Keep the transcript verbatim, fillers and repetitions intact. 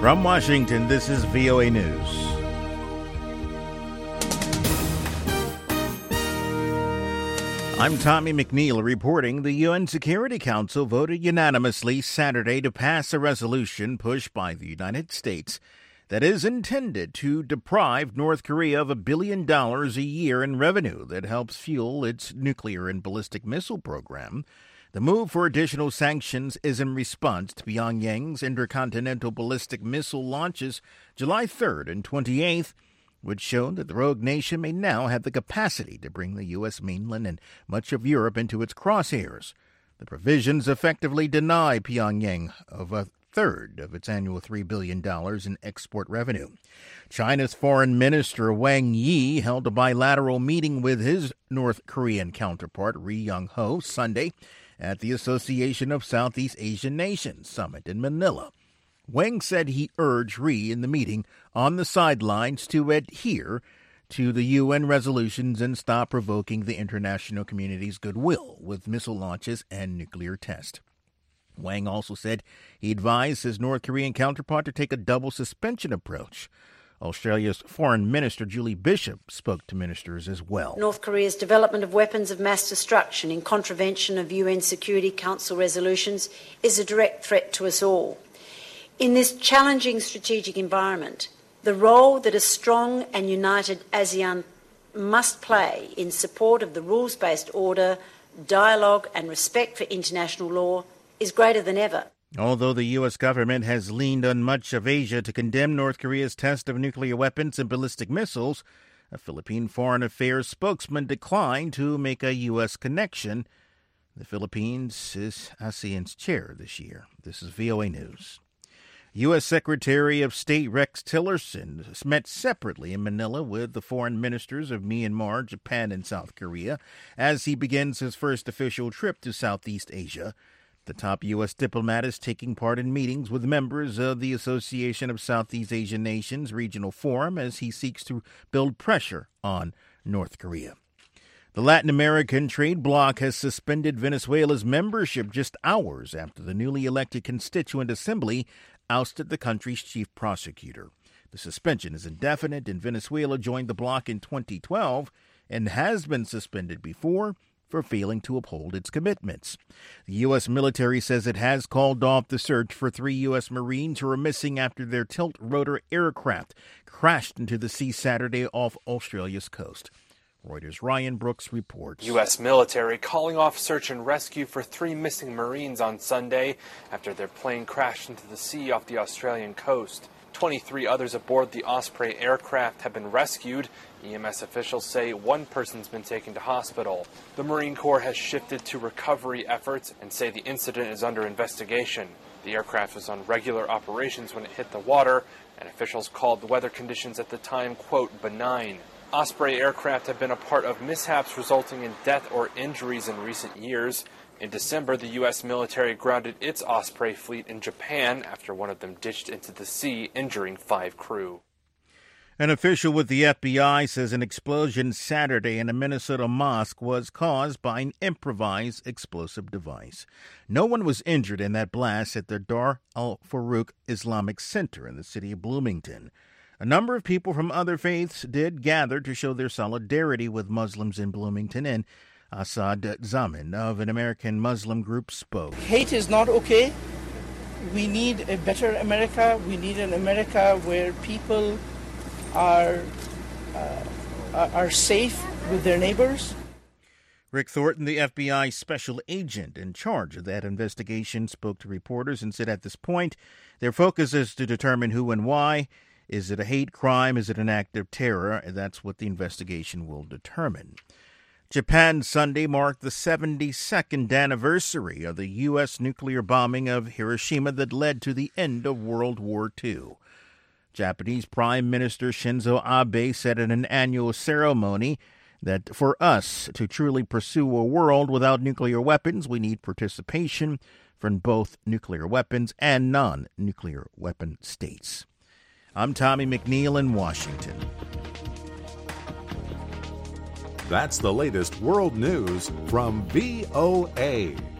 From Washington, this is V O A News. I'm Tommy McNeil reporting the U N Security Council voted unanimously Saturday to pass a resolution pushed by the United States that is intended to deprive North Korea of a billion dollars a year in revenue that helps fuel its nuclear and ballistic missile program. The move for additional sanctions is in response to Pyongyang's intercontinental ballistic missile launches July third and twenty-eighth, which showed that the rogue nation may now have the capacity to bring the U S mainland and much of Europe into its crosshairs. The provisions effectively deny Pyongyang of a third of its annual three billion dollars in export revenue. China's Foreign Minister Wang Yi held a bilateral meeting with his North Korean counterpart Ri Yong-ho Sunday at the Association of Southeast Asian Nations Summit in Manila. Wang said he urged Ri in the meeting on the sidelines to adhere to the U N resolutions and stop provoking the international community's goodwill with missile launches and nuclear tests. Wang also said he advised his North Korean counterpart to take a double suspension approach. Australia's Foreign Minister Julie Bishop spoke to ministers as well. North Korea's development of weapons of mass destruction in contravention of U N Security Council resolutions is a direct threat to us all. In this challenging strategic environment, the role that a strong and united ASEAN must play in support of the rules-based order, dialogue and respect for international law is greater than ever. Although the U S government has leaned on much of Asia to condemn North Korea's test of nuclear weapons and ballistic missiles, a Philippine Foreign Affairs spokesman declined to make a U S connection. The Philippines is ASEAN's chair this year. This is V O A News. U S. Secretary of State Rex Tillerson met separately in Manila with the foreign ministers of Myanmar, Japan, and South Korea as he begins his first official trip to Southeast Asia. The top U S diplomat is taking part in meetings with members of the Association of Southeast Asian Nations Regional Forum as he seeks to build pressure on North Korea. The Latin American trade bloc has suspended Venezuela's membership just hours after the newly elected Constituent Assembly ousted the country's chief prosecutor. The suspension is indefinite, and Venezuela joined the bloc in twenty twelve and has been suspended before for failing to uphold its commitments. The U S military says it has called off the search for three U S Marines who are missing after their tilt-rotor aircraft crashed into the sea Saturday off Australia's coast. Reuters' Ryan Brooks reports. U S military calling off search and rescue for three missing Marines on Sunday after their plane crashed into the sea off the Australian coast. twenty-three others aboard the Osprey aircraft have been rescued. E M S officials say one person's been taken to hospital. The Marine Corps has shifted to recovery efforts and say the incident is under investigation. The aircraft was on regular operations when it hit the water, and officials called the weather conditions at the time, quote, benign. Osprey aircraft have been a part of mishaps resulting in death or injuries in recent years. In December, the U S military grounded its Osprey fleet in Japan after one of them ditched into the sea, injuring five crew. An official with the F B I says an explosion Saturday in a Minnesota mosque was caused by an improvised explosive device. No one was injured in that blast at the Dar al-Farouk Islamic Center in the city of Bloomington. A number of people from other faiths did gather to show their solidarity with Muslims in Bloomington, and Assad Zaman of an American Muslim group spoke. Hate is not okay. We need a better America. We need an America where people are uh, are safe with their neighbors. Rick Thornton, the F B I special agent in charge of that investigation, spoke to reporters and said at this point their focus is to determine who and why. Is it a hate crime? Is it an act of terror? That's what the investigation will determine. Japan Sunday marked the seventy-second anniversary of the U S nuclear bombing of Hiroshima that led to the end of World War Two. Japanese Prime Minister Shinzo Abe said in an annual ceremony that for us to truly pursue a world without nuclear weapons, we need participation from both nuclear weapons and non-nuclear weapon states. I'm Tommy McNeil in Washington. That's the latest world news from V O A.